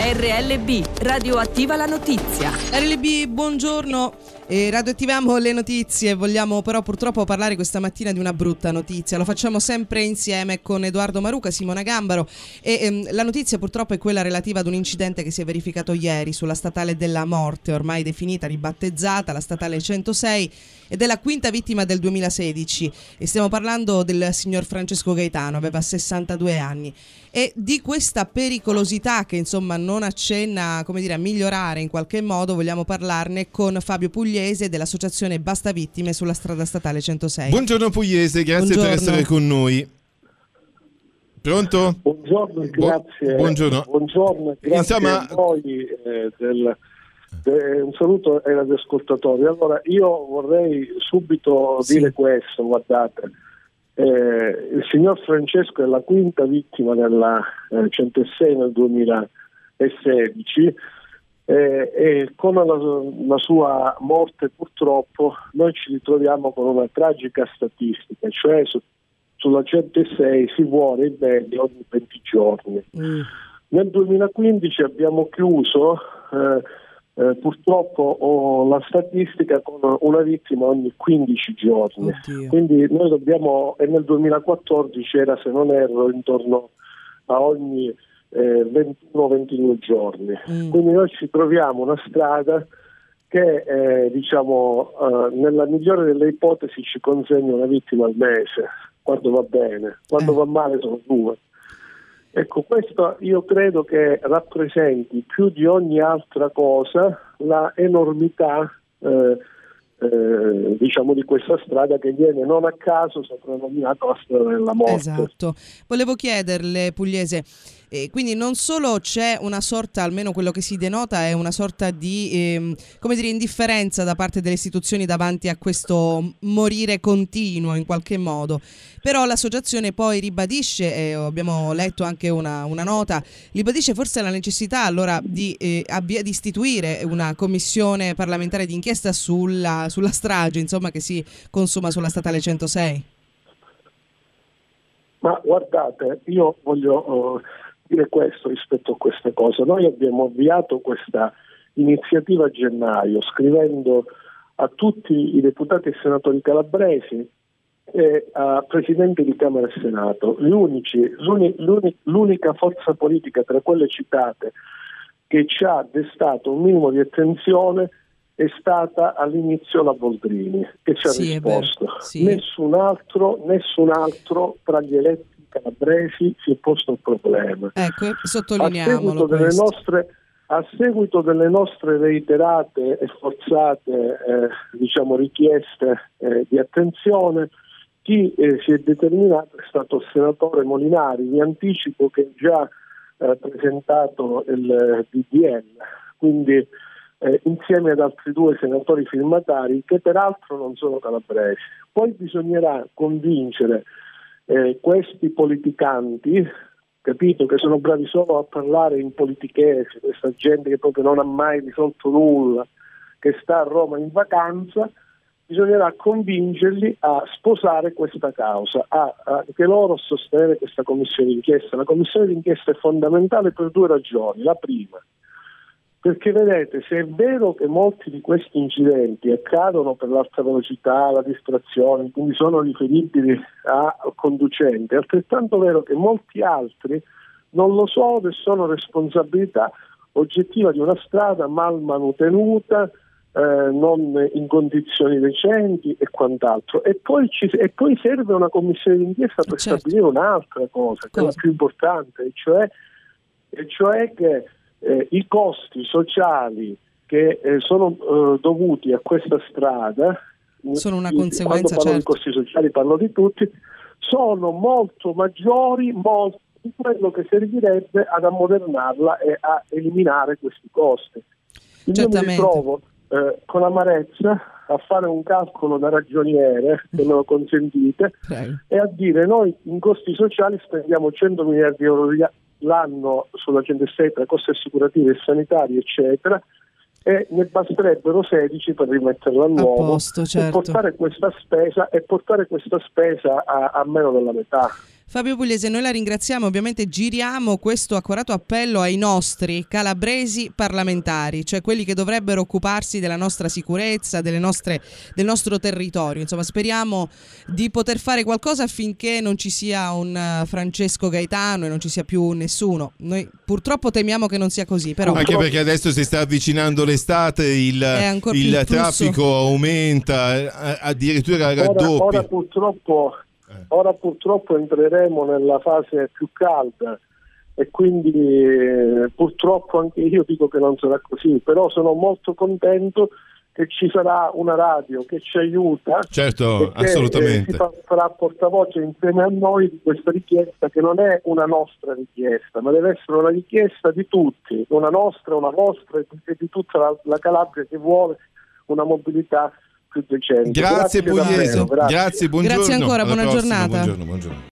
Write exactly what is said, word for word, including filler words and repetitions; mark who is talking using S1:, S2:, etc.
S1: R L B, radioattiva la notizia.
S2: R L B, buongiorno. Eh, radioattiviamo le notizie, vogliamo però purtroppo parlare questa mattina di una brutta notizia. Lo facciamo sempre insieme con Edoardo Maruca, Simona Gambaro e ehm, la notizia purtroppo è quella relativa ad un incidente che si è verificato ieri sulla statale della Morte, ormai definita, ribattezzata, la statale centosei, ed è la quinta vittima del duemilasedici e stiamo parlando del signor Francesco Gaetano, aveva sessantadue anni. E di questa pericolosità che insomma non accenna, come dire, a migliorare in qualche modo, vogliamo parlarne con Fabio Pugliese dell'associazione Basta Vittime sulla strada statale centosei.
S3: Buongiorno Pugliese, grazie
S2: Buongiorno.
S3: per essere con noi. Pronto?
S4: Buongiorno, grazie.
S3: Buongiorno.
S4: Buongiorno, grazie
S3: Insomma...
S4: a voi eh, del, de, un saluto ai radioascoltatori. Allora, io vorrei subito
S2: sì.
S4: dire questo, guardate. Eh, il signor Francesco è la quinta vittima della eh, centosei nel duemilasedici eh, e con la, la sua morte purtroppo noi ci ritroviamo con una tragica statistica, cioè su, sulla centosei si muore in media ogni venti giorni. Mm. Nel duemilaquindici abbiamo chiuso eh, Eh, purtroppo ho la statistica con una vittima ogni quindici giorni. Oddio. Quindi noi dobbiamo, e nel duemilaquattordici era, se non erro, intorno a ogni eh, ventuno ventidue giorni. Mm. Quindi noi ci troviamo una strada che eh, diciamo eh, nella migliore delle ipotesi ci consegna una vittima al mese, quando va bene, quando eh. va male sono due. Ecco, questo io credo che rappresenti più di ogni altra cosa la enormità eh, eh, diciamo di questa strada, che viene non a caso soprannominata la strada della morte.
S2: Esatto. Volevo chiederle, Pugliese, eh, quindi non solo c'è una sorta, almeno quello che si denota è una sorta di eh, come dire, indifferenza da parte delle istituzioni davanti a questo morire continuo in qualche modo, però l'associazione poi ribadisce, e eh, abbiamo letto anche una, una nota, ribadisce forse la necessità allora di, eh, abbia, di istituire una commissione parlamentare d'inchiesta sulla, sulla strage insomma che si consuma sulla statale centosei.
S4: Ma guardate, io voglio uh, dire questo rispetto a queste cose. Noi abbiamo avviato questa iniziativa a gennaio scrivendo a tutti i deputati e senatori calabresi e a presidenti di Camera e Senato, gli unici, l'uni, l'uni, l'unica forza politica tra quelle citate che ci ha destato un minimo di attenzione è stata all'inizio la Boldrini, che ci ha sì, risposto. Sì. Nessun altro, nessun altro tra gli eletti calabresi si è posto il problema.
S2: Ecco, sottolineiamolo.
S4: A seguito delle nostre, a seguito delle nostre reiterate e forzate eh, diciamo richieste eh, di attenzione, chi eh, si è determinato è stato il senatore Molinari. Vi anticipo che ha già eh, presentato il D D L, quindi eh, insieme ad altri due senatori firmatari che peraltro non sono calabresi. Poi bisognerà convincere eh, questi politicanti, capito, che sono bravi solo a parlare in politichese, questa gente che proprio non ha mai risolto nulla, che sta a Roma in vacanza. Bisognerà convincerli a sposare questa causa, a, a che loro sostenere questa commissione d'inchiesta. La commissione d'inchiesta è fondamentale per due ragioni. La prima, perché vedete, se è vero che molti di questi incidenti accadono per l'alta velocità, la distrazione, quindi sono riferibili al conducente, è altrettanto vero che molti altri non lo sono e sono responsabilità oggettiva di una strada mal manutenuta, Eh, non in condizioni decenti e quant'altro. E poi, ci, e poi serve una commissione d'inchiesta per certo. stabilire un'altra cosa, quella più importante, e cioè, e cioè che eh, i costi sociali che eh, sono eh, dovuti a questa strada,
S2: sono una
S4: i,
S2: conseguenza,
S4: quando parlo
S2: certo.
S4: di costi sociali parlo di tutti, sono molto maggiori, molto di quello che servirebbe ad ammodernarla e a eliminare questi costi. Quindi io mi ritrovo Eh, con amarezza a fare un calcolo da ragioniere, se me lo consentite, Prego. e a dire noi in costi sociali spendiamo cento miliardi di euro l'anno sulla centosei tra costi assicurativi e sanitari eccetera, e ne basterebbero sedici per rimetterla a nuovo
S2: a posto, certo.
S4: e portare questa spesa e portare questa spesa a, a meno della metà.
S2: Fabio Pugliese, noi la ringraziamo, ovviamente giriamo questo accorato appello ai nostri calabresi parlamentari, cioè quelli che dovrebbero occuparsi della nostra sicurezza, delle nostre, del nostro territorio. Insomma, speriamo di poter fare qualcosa affinché non ci sia un uh, Francesco Gaetano e non ci sia più nessuno. Noi purtroppo temiamo che non sia così, però...
S3: Anche perché adesso si sta avvicinando l'estate, il, il, il traffico aumenta, addirittura raddoppia.
S4: Ora, ora purtroppo... Ora purtroppo entreremo nella fase più calda e quindi eh, purtroppo anche io dico che non sarà così, però sono molto contento che ci sarà una radio che ci aiuta,
S3: certo,
S4: e che,
S3: assolutamente.
S4: eh, si fa, farà portavoce insieme a noi di questa richiesta, che non è una nostra richiesta, ma deve essere una richiesta di tutti, una nostra, una vostra e di tutta la, la Calabria che vuole una mobilità più decente.
S3: Grazie,
S4: Grazie,
S3: Pugliese,
S4: davvero, grazie.
S3: grazie, buongiorno.
S2: Grazie ancora,
S3: Alla
S2: buona
S3: prossima,
S2: giornata.
S3: Buongiorno, buongiorno.